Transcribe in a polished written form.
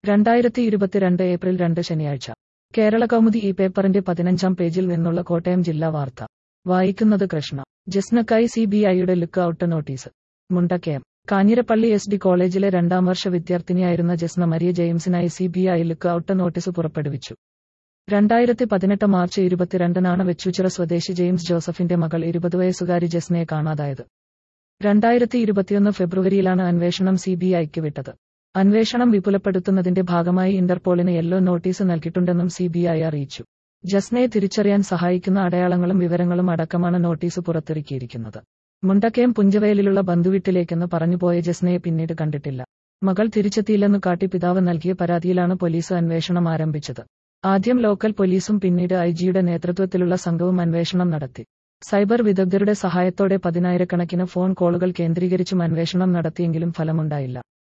2022 April 2 ശനിയാഴ്ച കേരള കൗമുദി ഈ പേപ്പറിന്റെ 15-ാം പേജിൽ നിന്നുള്ള കോട്ടയം ജില്ലാ വാർത്ത വായിക്കുന്നത് കൃഷ്ണ. ജസ്നക്കായി CBIയുടെ look out notice. Mundakayam. Kanjirappally SD കോളേജിലെ 2ാം വർഷ വിദ്യാർത്ഥിനിയായിരുന്ന ജസ്ന മരിയ ജെയിംസിനായി CBI ലുക്ക് ഔട്ട് നോട്ടീസ് പുറപ്പെടുവിച്ചു. 2018 മാർച്ച് 22-നാണ് വെച്ചൂച്ചിറ സ്വദേശി ജെയിംസ് ജോസഫിന്റെ മകൾ 20 വയസ്സുകാരി ജസ്നയെ കാണാതായത്. 2021 ഫെബ്രുവരിയിലാണ് അന്വേഷണം CBIക്ക് വിട്ടത്. അന്വേഷണം വിപുലപ്പെടുത്തുന്നതിന്റെ ഭാഗമായി ഇന്റർപോളിന് യെല്ലോ നോട്ടീസ് നൽകിയിട്ടുണ്ടെന്നും CBI അറിയിച്ചു. ജസ്നയെ തിരിച്ചറിയാൻ സഹായിക്കുന്ന അടയാളങ്ങളും വിവരങ്ങളും അടക്കമാണ് നോട്ടീസ് പുറത്തിറക്കിയിരിക്കുന്നത്. മുണ്ടക്കയം പുഞ്ചവയലിലുള്ള ബന്ധുവീട്ടിലേക്കെന്ന് പറഞ്ഞുപോയ ജസ്നയെ പിന്നീട് കണ്ടിട്ടില്ല. മകൾ തിരിച്ചെത്തിയില്ലെന്നു കാട്ടി പിതാവ് നൽകിയ പരാതിയിലാണ് പോലീസ് അന്വേഷണം ആരംഭിച്ചത്. ആദ്യം ലോക്കൽ പോലീസും പിന്നീട് IG-യുടെ നേതൃത്വത്തിലുള്ള സംഘവും അന്വേഷണം നടത്തി. സൈബർ വിദഗ്ധരുടെ സഹായത്തോടെ 10,000-കണക്കിന് ഫോൺ കോളുകൾ കേന്ദ്രീകരിച്ചും അന്വേഷണം നടത്തിയെങ്കിലും ഫലമുണ്ടായില്ല.